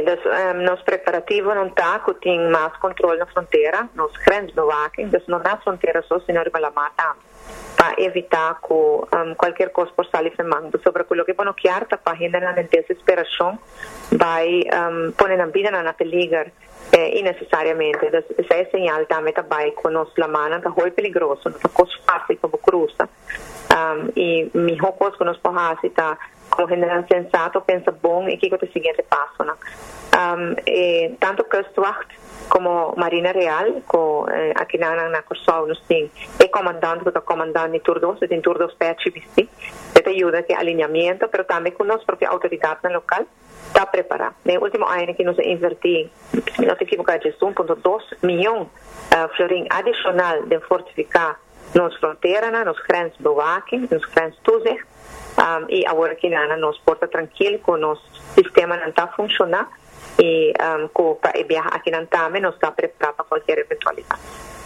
dus nos preparativo não está que tem mais controle na fronteira, nos grensbewaking, dus não na fronteira só, senão para mata, para evitar que qualquer coisa por sair de mando. Sobre aquilo que vão criar, para a gente na desesperação, vai pôr na vida na peligro innecessariamente. Dus essa é señal também vai com nós la mano, que é muito perigoso, não é coisa fácil como cruza. E melhor coisa que nós podemos fazer como general sensato, pensa bom e que é o seguinte passo, né? Tanto Kustwacht como Marina Real, que aqui na Corsol nos tem é comandante que está comandando em turnos PHBC, que ajuda que alinhamento, mas também com nossa própria autoridade no local está preparada. No último ano que nós investimos, não se equivocar, de 1,2 milhões florim adicional de fortificar nos fronteiras, nos grensbewaking, nos grenstoezicht. E agora que nós porta tranquilo que o nosso sistema não está funcionando e para viajar aqui não também nós está preparado para qualquer eventualidade.